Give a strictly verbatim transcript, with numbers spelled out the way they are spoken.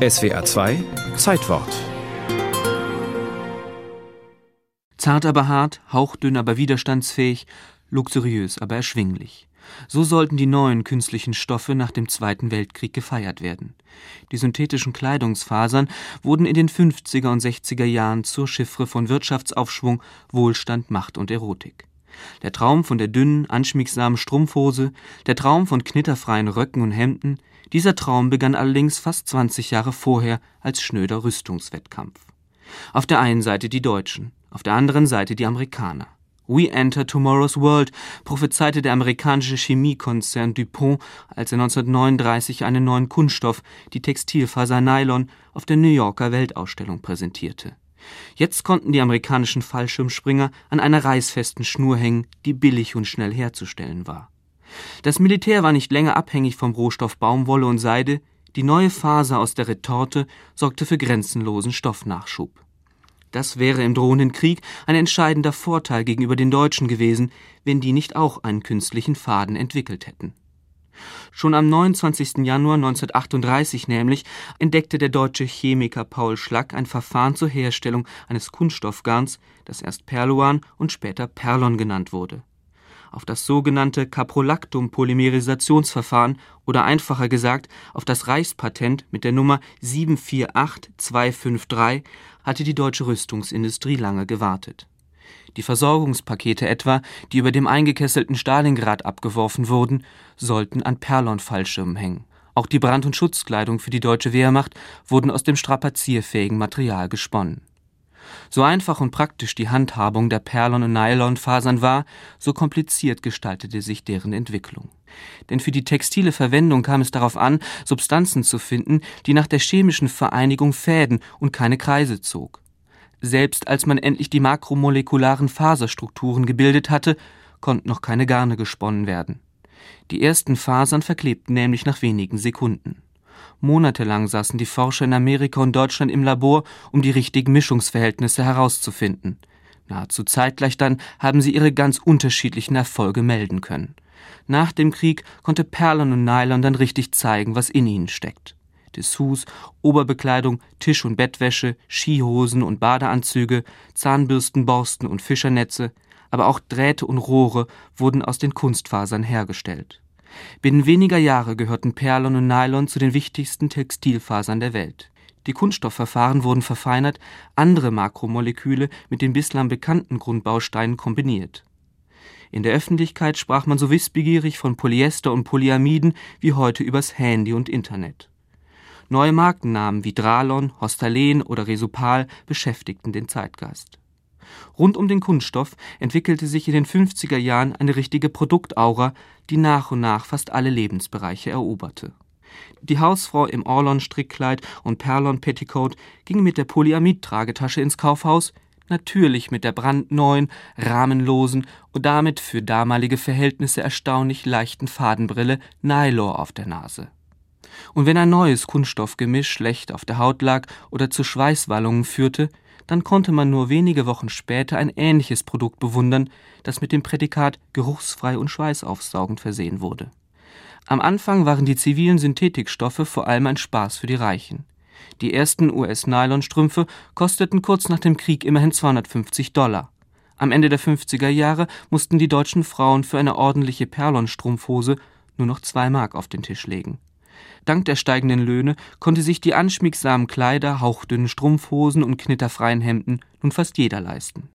S W R zwei Zeitwort. Zart aber hart, hauchdünn aber widerstandsfähig, luxuriös aber erschwinglich. So sollten die neuen künstlichen Stoffe nach dem Zweiten Weltkrieg gefeiert werden. Die synthetischen Kleidungsfasern wurden in den fünfziger und sechziger Jahren zur Chiffre von Wirtschaftsaufschwung, Wohlstand, Macht und Erotik. Der Traum von der dünnen, anschmiegsamen Strumpfhose, der Traum von knitterfreien Röcken und Hemden, dieser Traum begann allerdings fast zwanzig Jahre vorher als schnöder Rüstungswettkampf. Auf der einen Seite die Deutschen, auf der anderen Seite die Amerikaner. We enter tomorrow's world, prophezeite der amerikanische Chemiekonzern DuPont, als er neunzehnhundertneununddreißig einen neuen Kunststoff, die Textilfaser Nylon, auf der New Yorker Weltausstellung präsentierte. Jetzt konnten die amerikanischen Fallschirmspringer an einer reißfesten Schnur hängen, die billig und schnell herzustellen war. Das Militär war nicht länger abhängig vom Rohstoff Baumwolle und Seide, die neue Faser aus der Retorte sorgte für grenzenlosen Stoffnachschub. Das wäre im drohenden Krieg ein entscheidender Vorteil gegenüber den Deutschen gewesen, wenn die nicht auch einen künstlichen Faden entwickelt hätten. Schon am neunundzwanzigsten Januar neunzehnhundertachtunddreißig nämlich entdeckte der deutsche Chemiker Paul Schlack ein Verfahren zur Herstellung eines Kunststoffgarns, das erst Perluan und später Perlon genannt wurde. Auf das sogenannte Caprolactum-Polymerisationsverfahren oder einfacher gesagt auf das Reichspatent mit der Nummer sieben vier acht zwei fünf drei hatte die deutsche Rüstungsindustrie lange gewartet. Die Versorgungspakete etwa, die über dem eingekesselten Stalingrad abgeworfen wurden, sollten an Perlon-Fallschirmen hängen. Auch die Brand- und Schutzkleidung für die deutsche Wehrmacht wurden aus dem strapazierfähigen Material gesponnen. So einfach und praktisch die Handhabung der Perlon- und Nylonfasern war, so kompliziert gestaltete sich deren Entwicklung. Denn für die textile Verwendung kam es darauf an, Substanzen zu finden, die nach der chemischen Vereinigung Fäden und keine Kreise zog. Selbst als man endlich die makromolekularen Faserstrukturen gebildet hatte, konnten noch keine Garne gesponnen werden. Die ersten Fasern verklebten nämlich nach wenigen Sekunden. Monatelang saßen die Forscher in Amerika und Deutschland im Labor, um die richtigen Mischungsverhältnisse herauszufinden. Nahezu zeitgleich dann haben sie ihre ganz unterschiedlichen Erfolge melden können. Nach dem Krieg konnte Perlon und Nylon dann richtig zeigen, was in ihnen steckt. Dessous, Oberbekleidung, Tisch- und Bettwäsche, Skihosen und Badeanzüge, Zahnbürsten, Borsten und Fischernetze, aber auch Drähte und Rohre wurden aus den Kunstfasern hergestellt. Binnen weniger Jahre gehörten Perlon und Nylon zu den wichtigsten Textilfasern der Welt. Die Kunststoffverfahren wurden verfeinert, andere Makromoleküle mit den bislang bekannten Grundbausteinen kombiniert. In der Öffentlichkeit sprach man so wissbegierig von Polyester und Polyamiden wie heute übers Handy und Internet. Neue Markennamen wie Dralon, Hostalen oder Resupal beschäftigten den Zeitgeist. Rund um den Kunststoff entwickelte sich in den fünfziger Jahren eine richtige Produktaura, die nach und nach fast alle Lebensbereiche eroberte. Die Hausfrau im Orlon-Strickkleid und Perlon-Petticoat ging mit der Polyamid-Tragetasche ins Kaufhaus, natürlich mit der brandneuen, rahmenlosen und damit für damalige Verhältnisse erstaunlich leichten Fadenbrille Nylor auf der Nase. Und wenn ein neues Kunststoffgemisch schlecht auf der Haut lag oder zu Schweißwallungen führte, dann konnte man nur wenige Wochen später ein ähnliches Produkt bewundern, das mit dem Prädikat geruchsfrei und schweißaufsaugend versehen wurde. Am Anfang waren die zivilen Synthetikstoffe vor allem ein Spaß für die Reichen. Die ersten U S-Nylonstrümpfe kosteten kurz nach dem Krieg immerhin zweihundertfünfzig Dollar. Am Ende der fünfziger Jahre mussten die deutschen Frauen für eine ordentliche Perlon-Strumpfhose nur noch zwei Mark auf den Tisch legen. Dank der steigenden Löhne konnte sich die anschmiegsamen Kleider, hauchdünnen Strumpfhosen und knitterfreien Hemden nun fast jeder leisten.